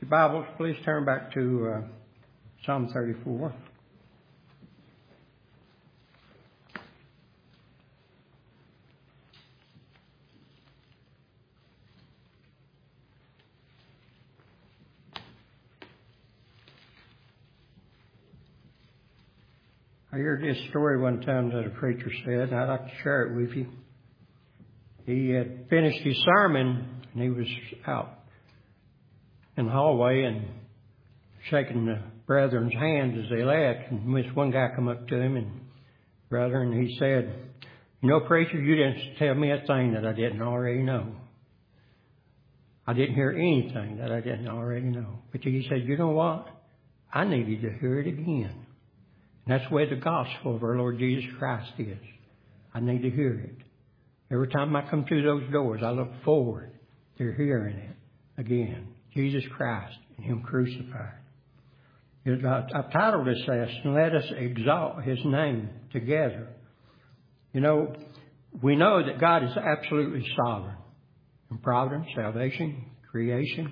your Bibles, please turn back to Psalm 34. I heard this story one time that a preacher said, and I'd like to share it with you. He had finished his sermon, and he was out in the hallway and shaking the brethren's hands as they left. And this one guy come up to him, and he said, "You know, preacher, you didn't tell me a thing that I didn't already know. I didn't hear anything that I didn't already know." But he said, "You know what? I needed to hear it again." And that's the way the gospel of our Lord Jesus Christ is. I need to hear it. Every time I come through those doors, I look forward to hearing it again. Jesus Christ and Him crucified. I've titled this lesson, "Let Us Exalt His Name Together." You know, we know that God is absolutely sovereign in providence, salvation, creation.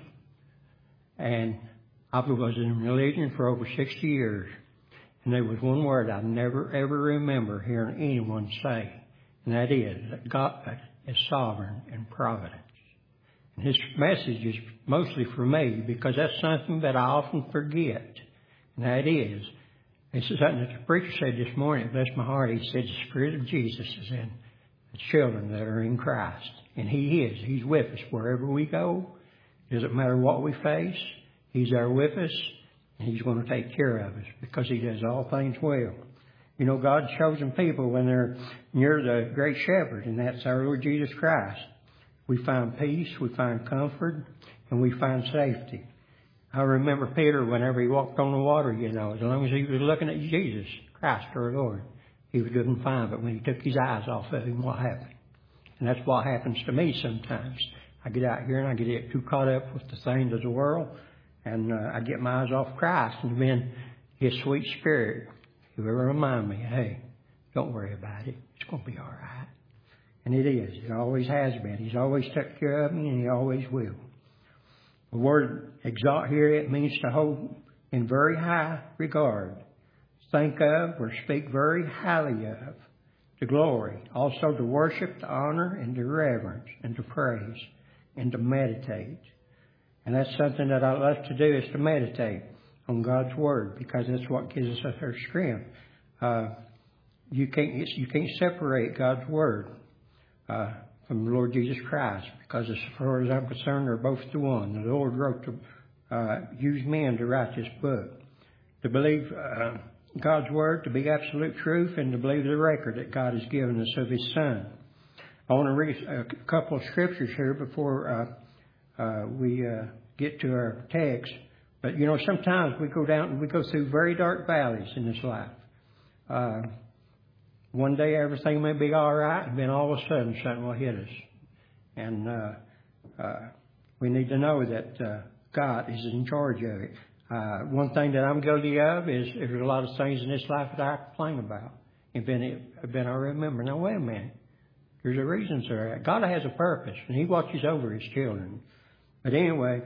And I was in religion for over 60 years. And there was one word I never, ever remember hearing anyone say, and that is that God is sovereign in providence. And this message is mostly for me because that's something that I often forget. And that is, this is something that the preacher said this morning. It blessed my heart. He said the Spirit of Jesus is in the children that are in Christ. And He is. He's with us wherever we go. It doesn't matter what we face. He's there with us. And He's going to take care of us because He does all things well. You know, God's chosen people when they're near the great shepherd, and that's our Lord Jesus Christ. We find peace, we find comfort, and we find safety. I remember Peter, whenever he walked on the water, you know, as long as he was looking at Jesus Christ, our Lord, he was doing fine. But when he took his eyes off of Him, what happened? And that's what happens to me sometimes. I get out here and I get too caught up with the things of the world. And I get my eyes off Christ, and then His sweet Spirit, He will remind me, hey, don't worry about it. It's going to be all right. And it is. It always has been. He's always took care of me, and He always will. The word exalt here, it means to hold in very high regard, think of or speak very highly of, to glory, also to worship, to honor, and to reverence, and to praise, and to meditate. And that's something that I love to do, is to meditate on God's Word, because that's what gives us our strength. You can't separate God's Word from the Lord Jesus Christ, because as far as I'm concerned, they're both the one. The Lord wrote to use men to write this book. To believe God's Word to be absolute truth, and to believe the record that God has given us of His Son. I want to read a couple of scriptures here before we get to our text. But, you know, sometimes we go through very dark valleys in this life. One day everything may be all right, and then all of a sudden something will hit us. And we need to know that God is in charge of it. One thing that I'm guilty of is there's a lot of things in this life that I complain about. And then I remember, now wait a minute. There's a reason for that. God has a purpose, and He watches over His children. But anyway,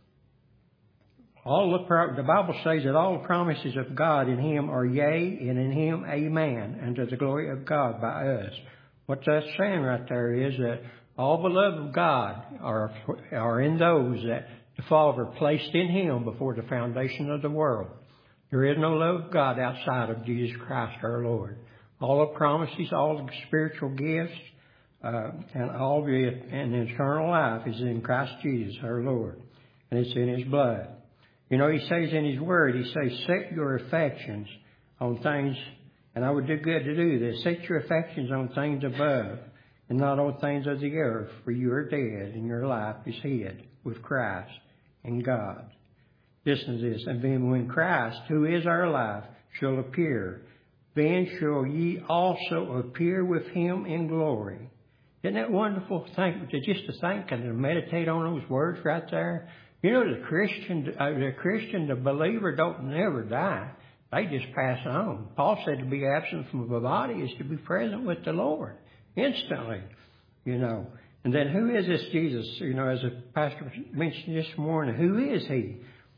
the Bible says that all the promises of God in Him are yea, and in Him amen, and to the glory of God by us. What that's saying right there is that all the love of God are in those that the Father placed in Him before the foundation of the world. There is no love of God outside of Jesus Christ our Lord. All the promises, all the spiritual gifts, and all the eternal life is in Christ Jesus our Lord. And it's in His blood. You know, He says in His Word, He says, set your affections on things, and I would do good to do this, set your affections on things above, and not on things of the earth, for you are dead, and your life is hid with Christ in God. Listen to this. And then when Christ, who is our life, shall appear, then shall ye also appear with Him in glory. Isn't that wonderful? Just to think and to meditate on those words right there. You know, the Christian, the believer don't never die. They just pass on. Paul said to be absent from the body is to be present with the Lord instantly, you know. And then who is this Jesus? You know, as the pastor mentioned this morning, who is He?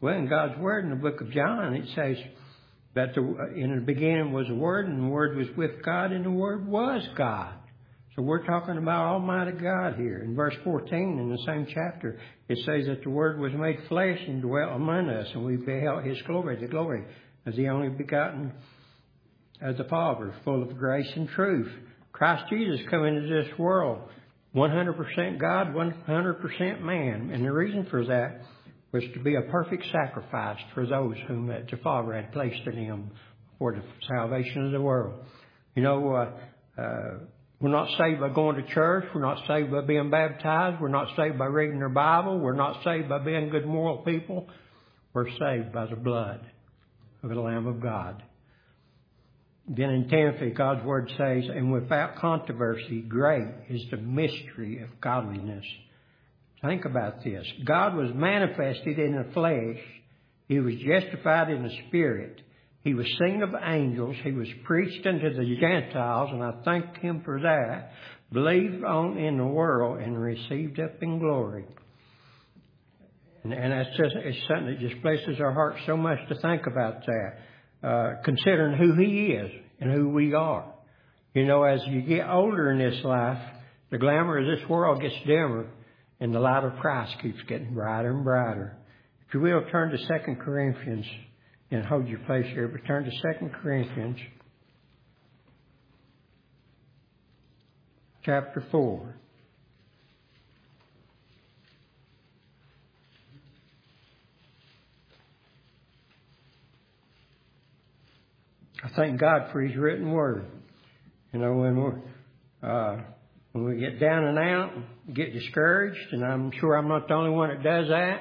Well, in God's Word in the book of John, it says that in the beginning was the Word, and the Word was with God, and the Word was God. So we're talking about Almighty God here. In verse 14 in the same chapter, it says that the Word was made flesh and dwelt among us, and we beheld His glory, the glory as the only begotten of the Father, full of grace and truth. Christ Jesus come into this world, 100% God, 100% man. And the reason for that was to be a perfect sacrifice for those whom the Father had placed in Him for the salvation of the world. You know, we're not saved by going to church. We're not saved by being baptized. We're not saved by reading their Bible. We're not saved by being good moral people. We're saved by the blood of the Lamb of God. Then in Timothy, God's Word says, and without controversy, great is the mystery of godliness. Think about this. God was manifested in the flesh. He was justified in the Spirit. He was seen of angels. He was preached unto the Gentiles, and I thank Him for that. Believed on in the world and received up in glory. And that's just, it's something that just blesses our hearts so much to think about that. Considering who He is and who we are. You know, as you get older in this life, the glamour of this world gets dimmer, and the light of Christ keeps getting brighter and brighter. If you will, turn to 2 Corinthians. And hold your place here, but turn to 2 Corinthians chapter 4. I thank God for His written word. You know, when we get down and out, get discouraged, and I'm sure I'm not the only one that does that,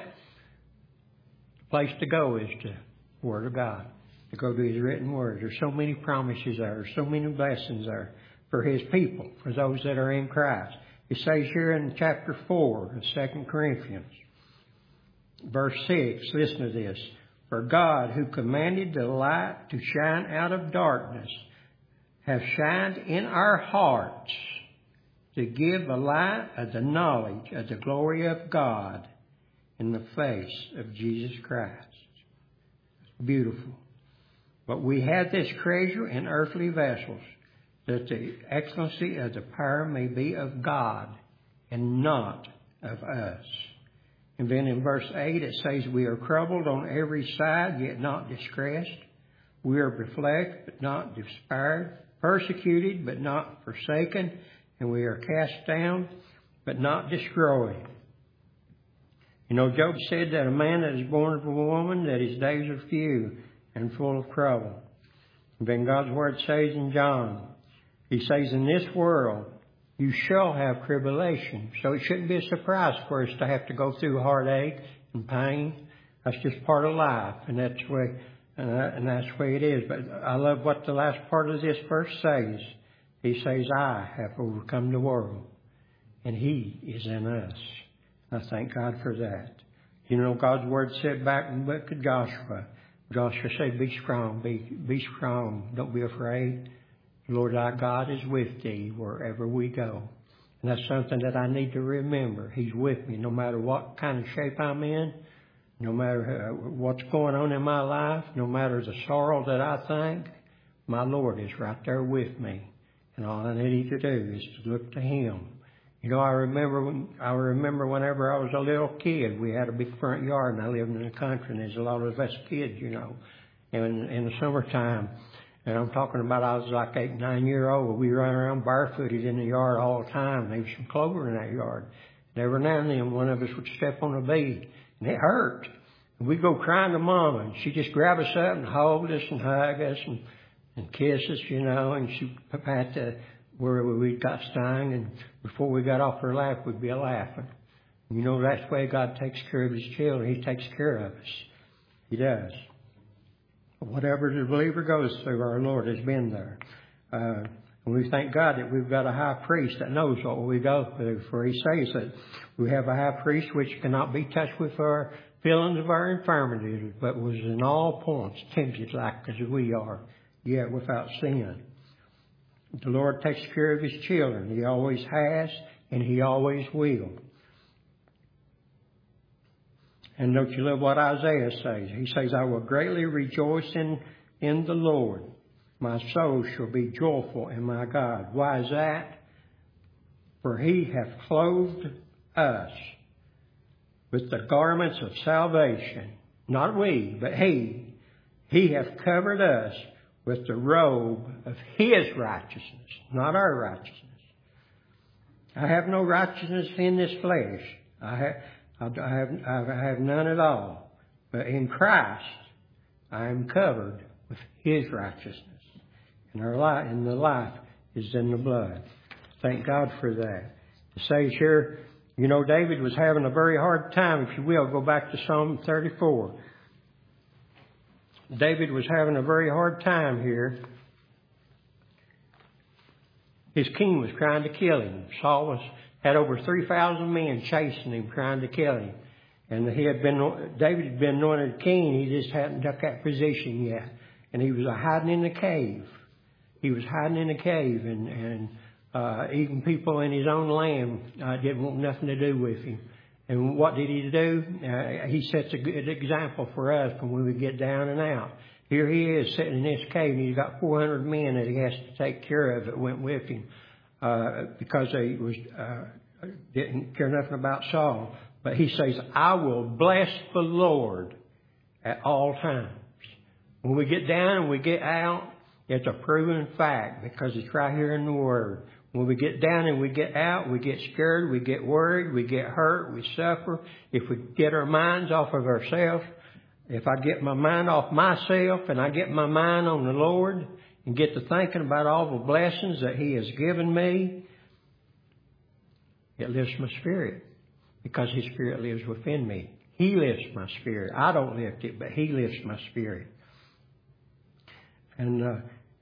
the place to go is to Word of God, to go to His written Word. There's so many promises there. There's so many blessings there for His people, for those that are in Christ. It says here in chapter 4 of 2 Corinthians, verse 6, listen to this. For God, who commanded the light to shine out of darkness, has shined in our hearts to give the light of the knowledge of the glory of God in the face of Jesus Christ. Beautiful. But we have this treasure in earthly vessels, that the excellency of the power may be of God and not of us. And then in verse 8 it says, we are troubled on every side, yet not distressed. We are perplexed, but not despaired. Persecuted, but not forsaken. And we are cast down, but not destroyed. You know, Job said that a man that is born of a woman, that his days are few and full of trouble. And then God's Word says in John, He says, in this world you shall have tribulation. So it shouldn't be a surprise for us to have to go through heartache and pain. That's just part of life, and that's the way it is. But I love what the last part of this verse says. He says, I have overcome the world, and He is in us. I thank God for that. You know, God's Word said back in the book of Joshua. Joshua said, be strong, be strong, don't be afraid. The Lord our God is with thee wherever we go. And that's something that I need to remember. He's with me no matter what kind of shape I'm in, no matter what's going on in my life, no matter the sorrow that I think, my Lord is right there with me. And all I need to do is to look to Him. You know, I remember whenever I was a little kid, we had a big front yard, and I lived in the country, and there's a lot of us kids, you know. And in the summertime, and I'm talking about I was like 8, 9 years old, we run around barefooted in the yard all the time. There was some clover in that yard. And every now and then, one of us would step on a bee, and it hurt. And we'd go crying to Mama, and she'd just grab us up and hold us and hug us and kiss us, you know, and she'd pat the where we got stung, and before we got off her lap, we'd be laughing. You know, that's the way God takes care of His children. He takes care of us. He does. Whatever the believer goes through, our Lord has been there. And we thank God that we've got a high priest that knows what we go through. For He says that we have a high priest which cannot be touched with our feelings of our infirmities, but was in all points tempted like as we are, yet without sin. The Lord takes care of His children. He always has, and He always will. And don't you love what Isaiah says? He says, I will greatly rejoice in the Lord. My soul shall be joyful in my God. Why is that? For he hath clothed us with the garments of salvation. Not we, but he. He hath covered us with the robe of his righteousness, not our righteousness. I have no righteousness in this flesh. I have none at all. But in Christ, I am covered with his righteousness. And the life is in the blood. Thank God for that. It says here, you know, David was having a very hard time. If you will, go back to Psalm 34. David was having a very hard time here. His king was trying to kill him. Saul had over 3,000 men chasing him, trying to kill him. And David had been anointed king. He just hadn't took that position yet. And he was hiding in the cave. He was hiding in the cave, and even people in his own land didn't want nothing to do with him. And what did he do? He sets a good example for us when we get down and out. Here he is sitting in this cave, and he's got 400 men that he has to take care of that went with him because they didn't care nothing about Saul. But he says, I will bless the Lord at all times. When we get down and we get out, it's a proven fact because it's right here in the Word. When we get down and we get out, we get scared, we get worried, we get hurt, we suffer. If we get our minds off of ourselves, if I get my mind off myself and I get my mind on the Lord and get to thinking about all the blessings that He has given me, it lifts my spirit because His Spirit lives within me. He lifts my spirit. I don't lift it, but He lifts my spirit. And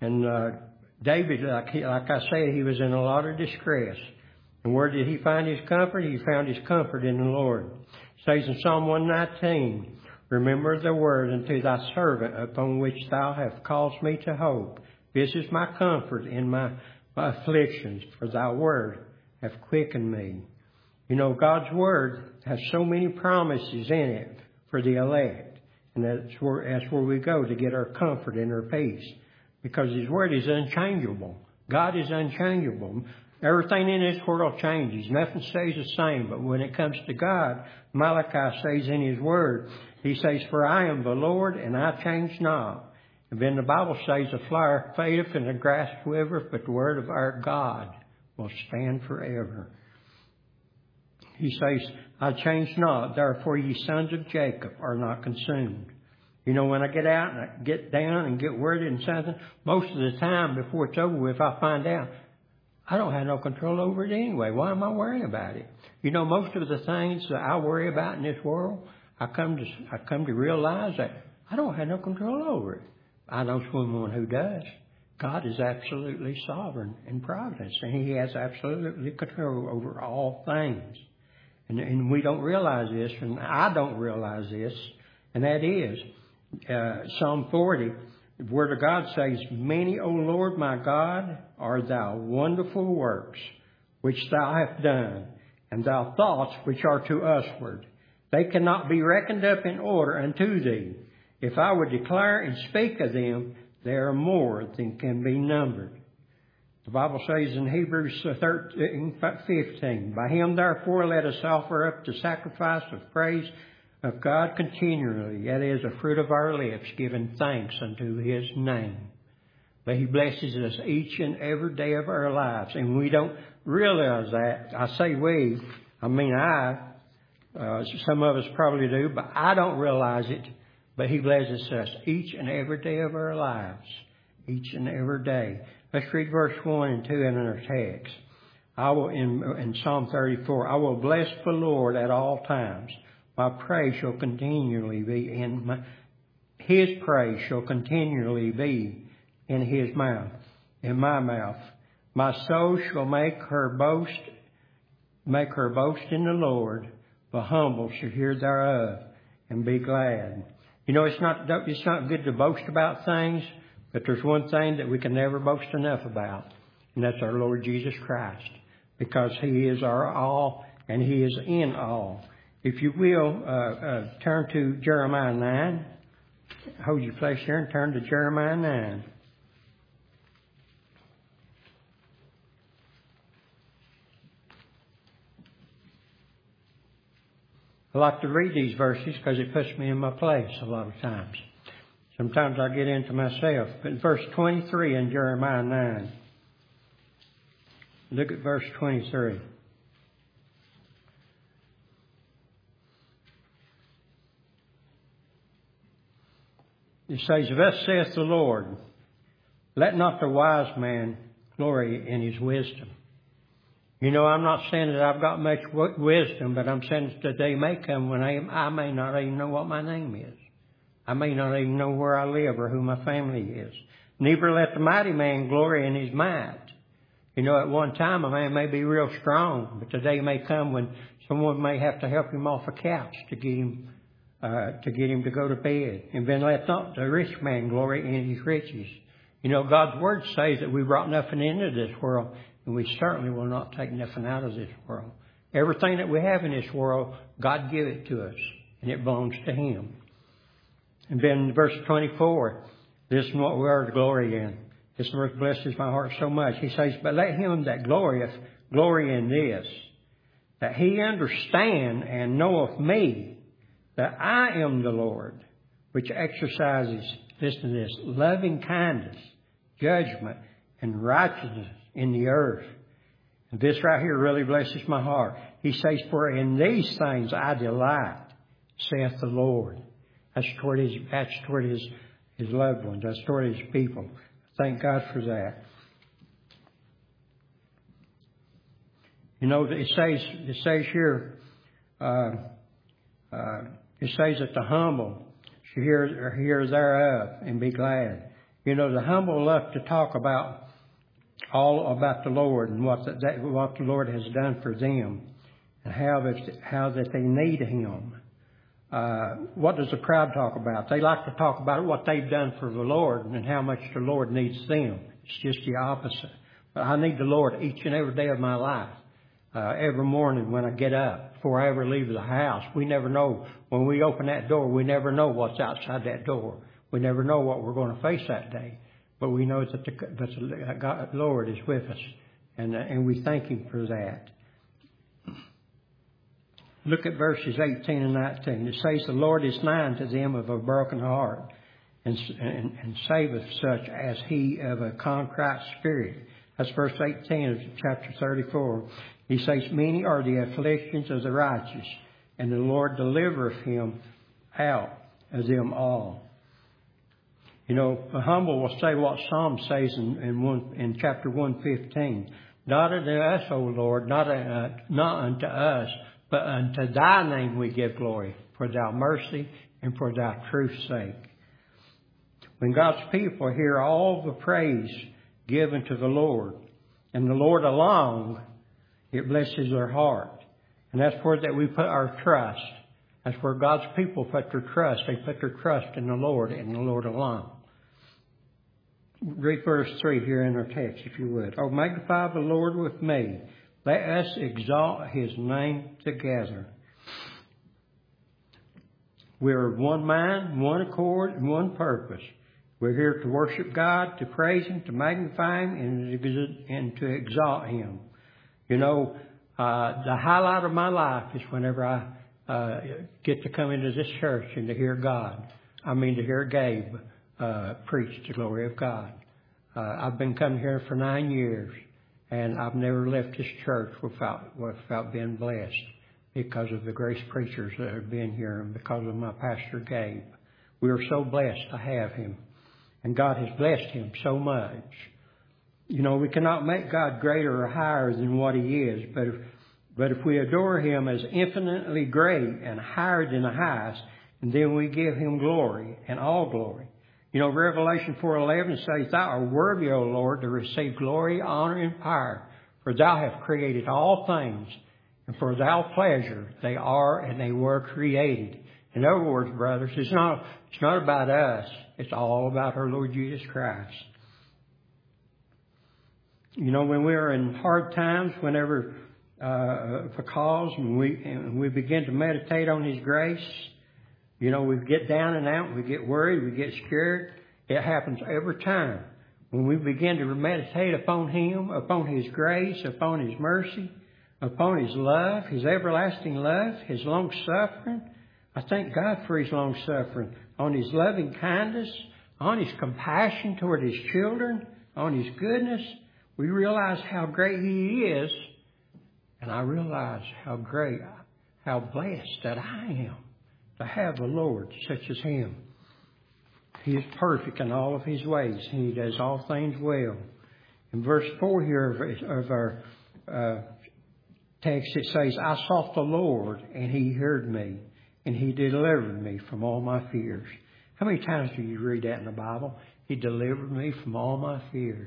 David, like I said, he was in a lot of distress. And where did he find his comfort? He found his comfort in the Lord. It says in Psalm 119, remember the word unto thy servant upon which thou hast caused me to hope. This is my comfort in my afflictions, for thy word hath quickened me. You know, God's word has so many promises in it for the elect. And that's where we go to get our comfort and our peace. Because His Word is unchangeable. God is unchangeable. Everything in this world changes. Nothing stays the same. But when it comes to God, Malachi says in His Word, He says, for I am the Lord and I change not. And then the Bible says, the flower fadeth and the grass withereth, but the word of our God will stand forever. He says, I change not, therefore ye sons of Jacob are not consumed. You know, when I get out and I get down and get worried and something, most of the time before it's over with, I find out I don't have no control over it anyway. Why am I worrying about it? You know, most of the things that I worry about in this world, I come to realize that I don't have no control over it. I know someone who does. God is absolutely sovereign in providence, and He has absolutely control over all things. And we don't realize this, and I don't realize this, and that is Psalm 40, the Word of God says, many, O Lord my God, are thy wonderful works, which thou hast done, and thy thoughts which are to usward. They cannot be reckoned up in order unto thee. If I would declare and speak of them, they are more than can be numbered. The Bible says in Hebrews 13:15, by Him therefore let us offer up the sacrifice of praise of God continually, that is, the fruit of our lips, giving thanks unto His name. But He blesses us each and every day of our lives, and we don't realize that. I say we, some of us probably do, but I don't realize it. But He blesses us each and every day of our lives, each and every day. Let's read verse 1 and 2 in our text. In Psalm 34, I will bless the Lord at all times. My praise shall continually be His praise shall continually be in His mouth, in my mouth. My soul shall make her boast in the Lord. The humble shall hear thereof and be glad. You know, it's not good to boast about things, but there's one thing that we can never boast enough about, and that's our Lord Jesus Christ, because He is our all and He is in all. If you will, turn to Jeremiah 9. Hold your place here and turn to Jeremiah 9. I like to read these verses because it puts me in my place a lot of times. Sometimes I get into myself. But verse 23 in Jeremiah 9. Look at verse 23. It says, "Thus saith the Lord, let not the wise man glory in his wisdom." You know, I'm not saying that I've got much wisdom, but I'm saying that the day may come when I may not even know what my name is. I may not even know where I live or who my family is. Neither let the mighty man glory in his might. You know, at one time a man may be real strong, but the day may come when someone may have to help him off a couch to get him to go to bed. And then let not the rich man glory in his riches. You know, God's word says that we brought nothing into this world, and we certainly will not take nothing out of this world. Everything that we have in this world, God give it to us, and it belongs to Him. And then verse 24, this is what we are to glory in. This verse blesses my heart so much. He says, "But let him that glorieth glory in this, that he understand and knoweth me, that I am the Lord, which exercises," listen to this, "loving kindness, judgment, and righteousness in the earth." And this right here really blesses my heart. He says, "For in these things I delight, saith the Lord." That's toward his loved ones. That's toward his people. Thank God for that. You know, it says here, it says that the humble should hear thereof and be glad. You know, the humble love to talk about all about the Lord and what the Lord has done for them, and how that they need Him. What does the proud talk about? They like to talk about what they've done for the Lord and how much the Lord needs them. It's just the opposite. But I need the Lord each and every day of my life. Every morning when I get up, before I ever leave the house, we never know. When we open that door, we never know what's outside that door. We never know what we're going to face that day. But we know that the Lord is with us. And we thank Him for that. Look at verses 18 and 19. It says, "The Lord is nigh unto them of a broken heart, and saveth such as he of a contrite spirit." That's verse 18 of chapter 34. He says, "Many are the afflictions of the righteous, and the Lord delivereth him out of them all." You know, the humble will say what Psalm says in chapter 115. "Not unto us, O Lord, not unto us, but unto Thy name we give glory, for Thy mercy and for Thy truth's sake." When God's people hear all the praise given to the Lord, and the Lord alone, it blesses their heart. And that's where that we put our trust. That's where God's people put their trust. They put their trust in the Lord and the Lord alone. Read verse 3 here in our text, if you would. "Oh, magnify the Lord with me. Let us exalt His name together." We're of one mind, one accord, and one purpose. We're here to worship God, to praise Him, to magnify Him, and to exalt Him. You know, the highlight of my life is whenever I get to come into this church and to hear God. I mean, to hear Gabe preach the glory of God. I've been coming here for 9 years, and I've never left this church without being blessed because of the grace preachers that have been here and because of my pastor Gabe. We are so blessed to have him, and God has blessed him so much. You know, we cannot make God greater or higher than what He is, but if we adore Him as infinitely great and higher than the highest, and then we give Him glory and all glory. You know, Revelation 4:11 says, "Thou art worthy, O Lord, to receive glory, honor, and power, for Thou hast created all things, and for Thy pleasure they are and they were created." In other words, brothers, it's not about us. It's all about our Lord Jesus Christ. You know, when we are in hard times, whenever because when we begin to meditate on His grace, you know, we get down and out, we get worried, we get scared. It happens every time. When we begin to meditate upon Him, upon His grace, upon His mercy, upon His love, His everlasting love, His long-suffering. I thank God for His long-suffering, on His loving kindness, on His compassion toward His children, on His goodness. We realize how great He is, and I realize how great, how blessed that I am to have a Lord such as Him. He is perfect in all of His ways, and He does all things well. In verse 4 here of our text, it says, I sought the Lord, and He heard me, and He delivered me from all my fears. How many times do you read that in the Bible? He delivered me from all my fears.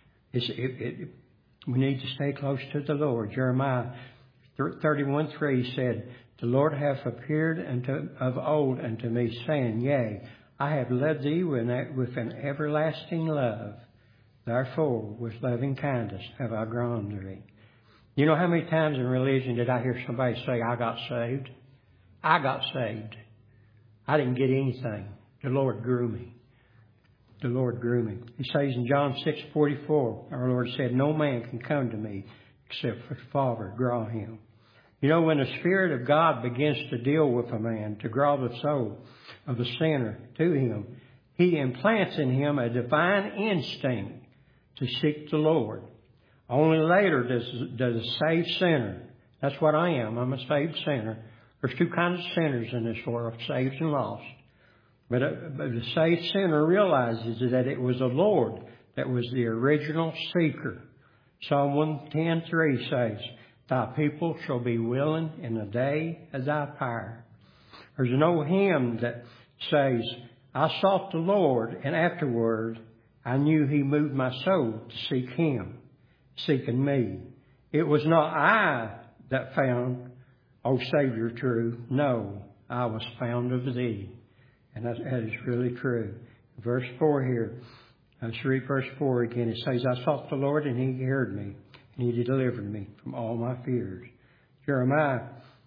We need to stay close to the Lord. Jeremiah 31:3 said, the Lord hath appeared of old unto me, saying, Yea, I have led thee with an everlasting love. Therefore, with loving kindness have I drawn thee. You know how many times in religion did I hear somebody say, I got saved? I got saved. I didn't get anything. The Lord grew me. The Lord grew me. He says in John 6:44, our Lord said, No man can come to me except for the Father draw him. You know, when the Spirit of God begins to deal with a man, to draw the soul of the sinner to Him, He implants in him a divine instinct to seek the Lord. Only later does a saved sinner, that's what I am, I'm a saved sinner. There's two kinds of sinners in this world, saved and lost. But the saved sinner realizes that it was the Lord that was the original seeker. Psalm 110:3 says, Thy people shall be willing in the day of Thy power. There's an old hymn that says, I sought the Lord, and afterward I knew He moved my soul to seek Him, seeking me. It was not I that found, O Savior true. No, I was found of Thee. And that is really true. Verse 4 here. Let's read verse 4 again. It says, I sought the Lord, and He heard me, and He delivered me from all my fears. Jeremiah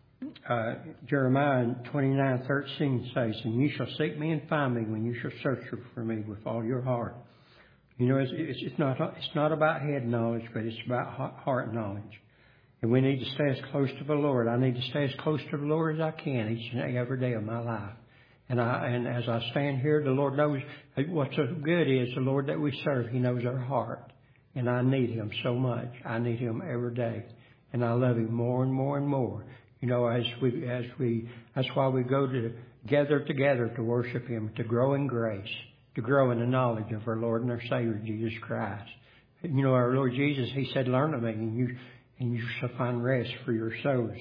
29:13 says, And you shall seek me and find me when you shall search for me with all your heart. You know, it's not about head knowledge, but it's about heart knowledge. And we need to stay as close to the Lord. I need to stay as close to the Lord as I can each and every day of my life. And as I stand here, the Lord knows what's so good is the Lord that we serve. He knows our heart. And I need Him so much. I need Him every day. And I love Him more and more and more. You know, that's why we go together to worship Him, to grow in grace, to grow in the knowledge of our Lord and our Savior, Jesus Christ. You know, our Lord Jesus, He said, learn of me, and you shall find rest for your souls.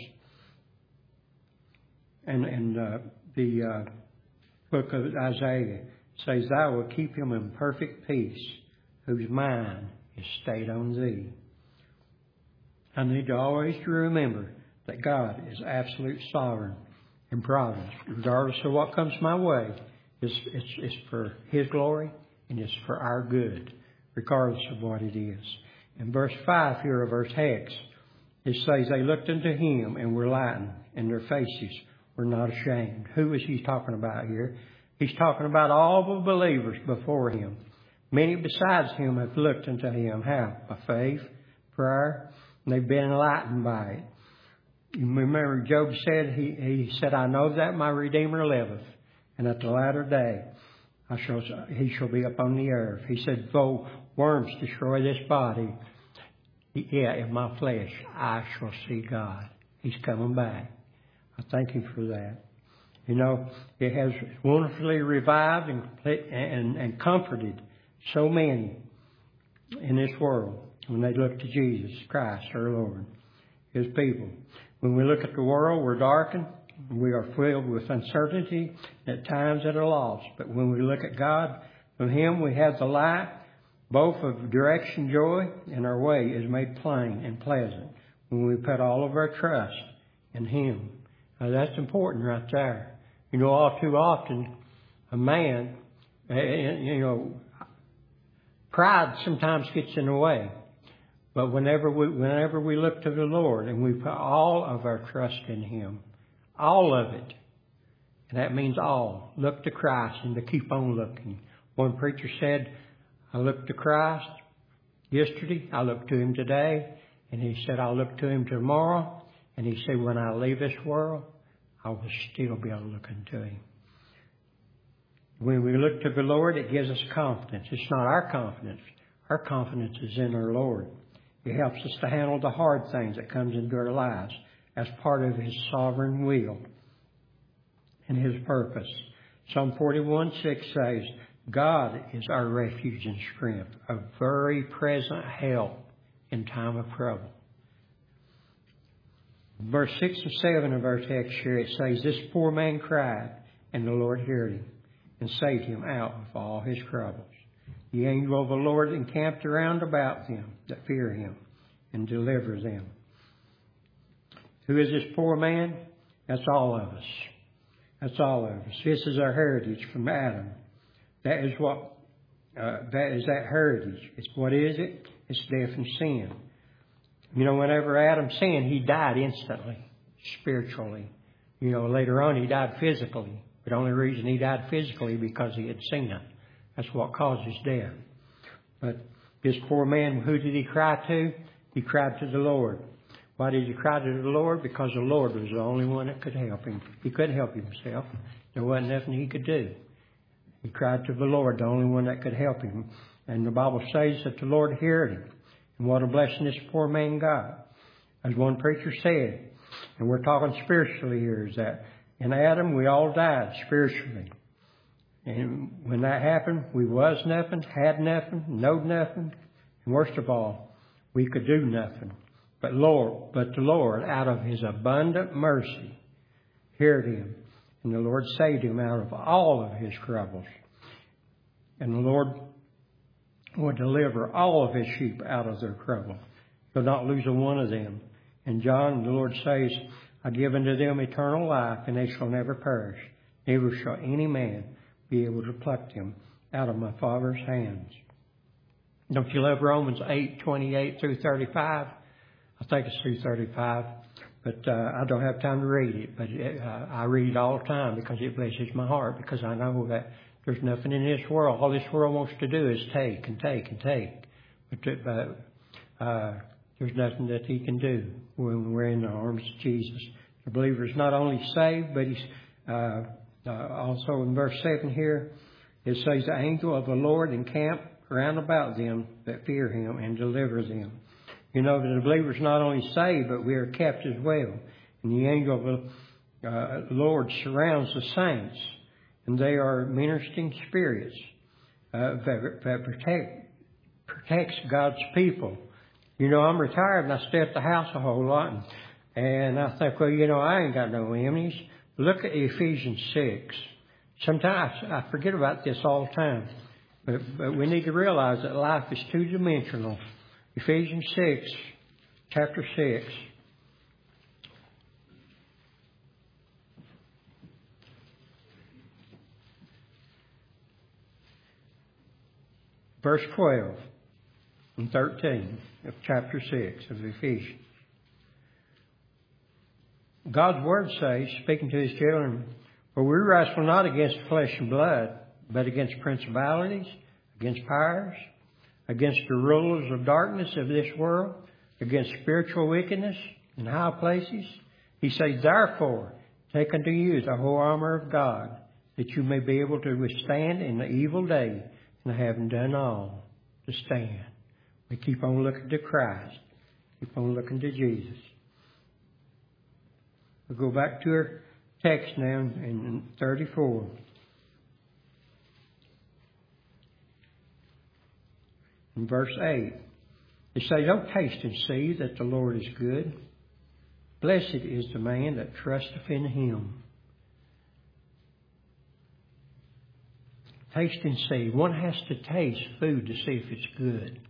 And the book of Isaiah says, Thou will keep him in perfect peace, whose mind is stayed on Thee. I need to always remember that God is absolute sovereign and providence. Regardless of what comes my way, it's for His glory and it's for our good, regardless of what it is. In verse 5 here of our text, it says, They looked unto Him and were lightened, and their faces were not ashamed. Who is He talking about here? He's talking about all the believers before Him. Many besides Him have looked unto Him. How? By faith, prayer, and they've been enlightened by it. You remember Job said, he said, I know that my Redeemer liveth, and at the latter day He shall be upon the earth. He said, though worms destroy this body, in my flesh I shall see God. He's coming back. I thank Him for that. You know, it has wonderfully revived and comforted so many in this world when they look to Jesus Christ, our Lord, His people. When we look at the world, we're darkened. We are filled with uncertainty, at times at a loss. But when we look at God, from Him we have the light, both of direction, joy, and our way is made plain and pleasant when we put all of our trust in Him. Now that's important right there. You know, all too often, a man, pride sometimes gets in the way. But whenever we look to the Lord and we put all of our trust in Him, all of it, and that means all, look to Christ and to keep on looking. One preacher said, I look to Christ yesterday, I look to Him today, and he said, I'll look to Him tomorrow. And he said, when I leave this world, I will still be able to look unto Him. When we look to the Lord, it gives us confidence. It's not our confidence. Our confidence is in our Lord. It helps us to handle the hard things that comes into our lives as part of His sovereign will and His purpose. Psalm 41:6 says, God is our refuge and strength, a very present help in time of trouble. Verse 6 and 7 of our text here, it says, this poor man cried, and the Lord heard him and saved him out of all his troubles. The angel of the Lord encamped around about them that fear Him and delivers them. Who is this poor man? That's all of us. That's all of us. This is our heritage from Adam. That is that heritage. It's what is it? It's death and sin. You know, whenever Adam sinned, he died instantly, spiritually. You know, later on he died physically. But the only reason he died physically because he had sinned. That's what caused his death. But this poor man, who did he cry to? He cried to the Lord. Why did he cry to the Lord? Because the Lord was the only one that could help him. He couldn't help himself. There wasn't nothing he could do. He cried to the Lord, the only one that could help him. And the Bible says that the Lord heard him. And what a blessing this poor man got. As one preacher said, and we're talking spiritually here, is that in Adam we all died spiritually. And when that happened, we was nothing, had nothing, knowed nothing. And worst of all, we could do nothing. But the Lord, out of His abundant mercy, heard him. And the Lord saved him out of all of his troubles. And the Lord will deliver all of His sheep out of their trouble. He'll not lose a one of them. And John, the Lord says, I give unto them eternal life, and they shall never perish. Neither shall any man be able to pluck them out of my Father's hands. Don't you love Romans 8:28 through 35? I think it's through 35. But I don't have time to read it. But I read it all the time because it blesses my heart. Because I know that there's nothing in this world. All this world wants to do is take and take and take. But there's nothing that He can do when we're in the arms of Jesus. The believer is not only saved, but he's also in verse 7 here, it says, the angel of the Lord encamp round about them that fear Him and delivers them. You know that the believer is not only saved, but we are kept as well. And the angel of the Lord surrounds the saints. And they are ministering spirits that protects God's people. You know, I'm retired and I stay at the house a whole lot. And I think, well, you know, I ain't got no enemies. Look at Ephesians 6. Sometimes I forget about this all the time. But we need to realize that life is two-dimensional. Ephesians 6, chapter 6. Verse 12 and 13 of chapter 6 of Ephesians. God's Word says, speaking to His children, for we wrestle not against flesh and blood, but against principalities, against powers, against the rulers of darkness of this world, against spiritual wickedness in high places. He says, therefore, take unto you the whole armor of God, that you may be able to withstand in the evil day, and having done all, to stand. We keep on looking to Christ. Keep on looking to Jesus. We'll go back to our text now in 34. In verse 8, it says, oh, taste and see that the Lord is good. Blessed is the man that trusteth in Him. Taste and see. One has to taste food to see if it's good.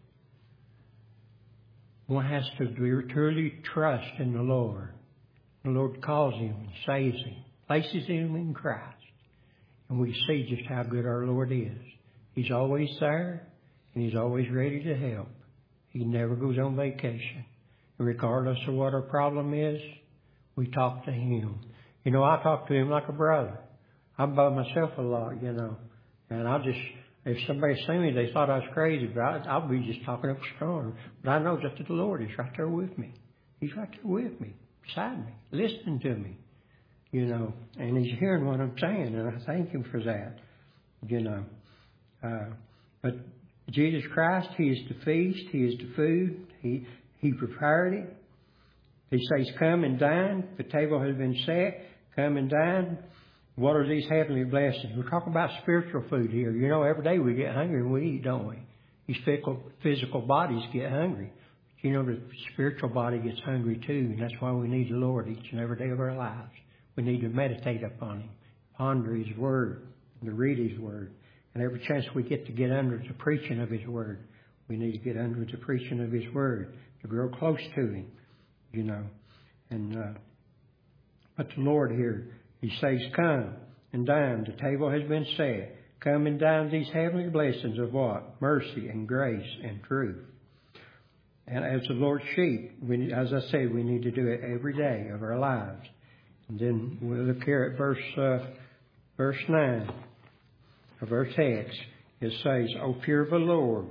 One has to truly trust in the Lord. The Lord calls him and saves him, places him in Christ. And we see just how good our Lord is. He's always there, and He's always ready to help. He never goes on vacation. And regardless of what our problem is, we talk to Him. You know, I talk to Him like a brother. I'm by myself a lot, you know. And if somebody seen me, they thought I was crazy, but I'll be just talking up a storm. But I know that the Lord is right there with me. He's right there with me, beside me, listening to me, you know. And He's hearing what I'm saying, and I thank Him for that, you know. But Jesus Christ, He is the feast, He is the food. He prepared it. He says, come and dine. The table has been set. Come and dine. What are these heavenly blessings? We're talking about spiritual food here. You know, every day we get hungry and we eat, don't we? These physical bodies get hungry. But you know, the spiritual body gets hungry too. And that's why we need the Lord each and every day of our lives. We need to meditate upon Him, ponder His Word, and to read His Word. And every chance we get under the preaching of His Word, we need to get under the preaching of His Word to grow close to Him, you know. And but the Lord here, He says, come and dine. The table has been set. Come and dine these heavenly blessings of what? Mercy and grace and truth. And as the Lord's sheep, as I said, we need to do it every day of our lives. And then we'll look here at verse 9 of our text. It says, O fear of the Lord,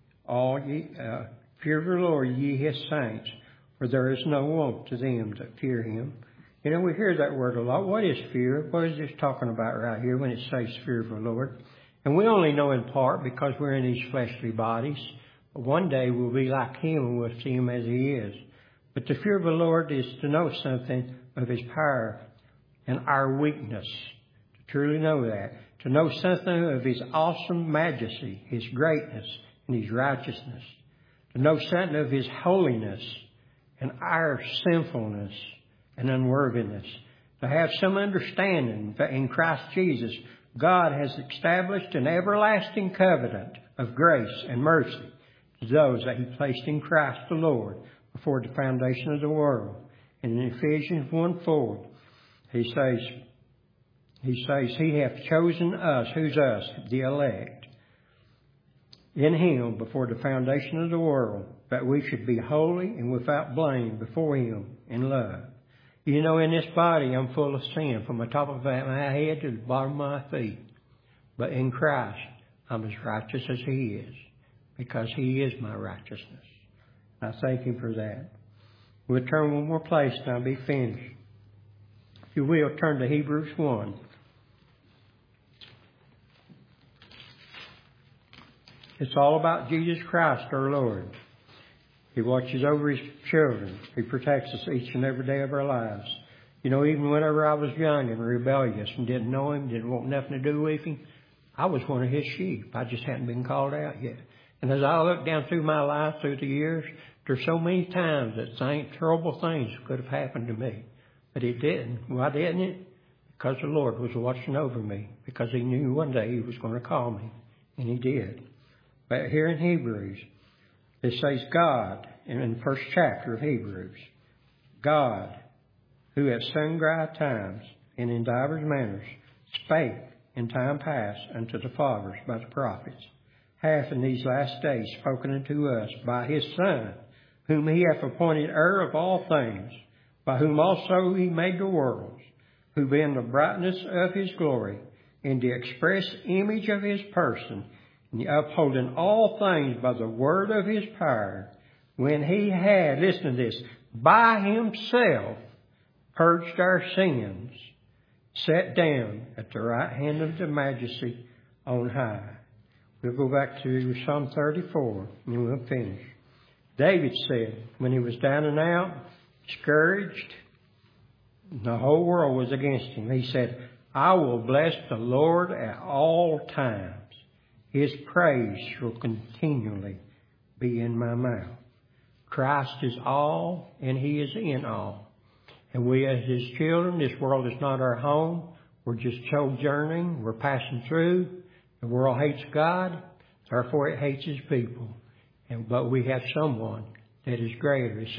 fear of the Lord, ye His saints, for there is no want to them that fear Him. You know, we hear that word a lot. What is fear? What is this talking about right here when it says fear of the Lord? And we only know in part because we're in these fleshly bodies. But one day we'll be like Him and we'll see Him as He is. But the fear of the Lord is to know something of His power and our weakness. To truly know that. To know something of His awesome majesty, His greatness, and His righteousness. To know something of His holiness and our sinfulness and unworthiness. To have some understanding that in Christ Jesus, God has established an everlasting covenant of grace and mercy to those that He placed in Christ the Lord before the foundation of the world. And in Ephesians 1:4, He says, He hath chosen us. Who's us? The elect. In Him before the foundation of the world, that we should be holy and without blame before Him in love. You know, in this body, I'm full of sin from the top of my head to the bottom of my feet. But in Christ, I'm as righteous as He is, because He is my righteousness. I thank Him for that. We'll turn one more place and I'll be finished. If you will, turn to Hebrews 1. It's all about Jesus Christ, our Lord. He watches over His children. He protects us each and every day of our lives. You know, even whenever I was young and rebellious and didn't know Him, didn't want nothing to do with Him, I was one of His sheep. I just hadn't been called out yet. And as I look down through my life, through the years, there's so many times that terrible things could have happened to me. But it didn't. Why didn't it? Because the Lord was watching over me. Because He knew one day He was going to call me. And He did. But here in Hebrews, it says God, in the first chapter of Hebrews, God, who at sundry times and in divers manners spake in time past unto the fathers by the prophets, hath in these last days spoken unto us by His Son, whom He hath appointed heir of all things, by whom also He made the worlds, who being the brightness of His glory, and the express image of His person, and upholding all things by the word of His power, when He had, listen to this, by Himself purged our sins, sat down at the right hand of the Majesty on high. We'll go back to Psalm 34 and we'll finish. David said, when he was down and out, discouraged, the whole world was against him, he said, I will bless the Lord at all times. His praise shall continually be in my mouth. Christ is all, and He is in all. And we as His children, this world is not our home. We're just sojourning. We're passing through. The world hates God, therefore it hates His people. But we have someone that is greater. It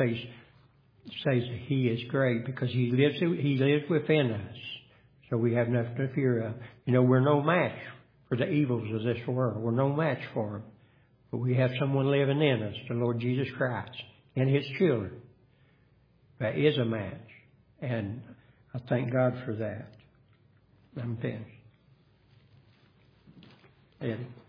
says that He is great because He lives within us. So we have nothing to fear of. You know, we're no match for the evils of this world. We're no match for them. But we have someone living in us, the Lord Jesus Christ, and His children. That is a match. And I thank God for that. I'm finished. Eddie.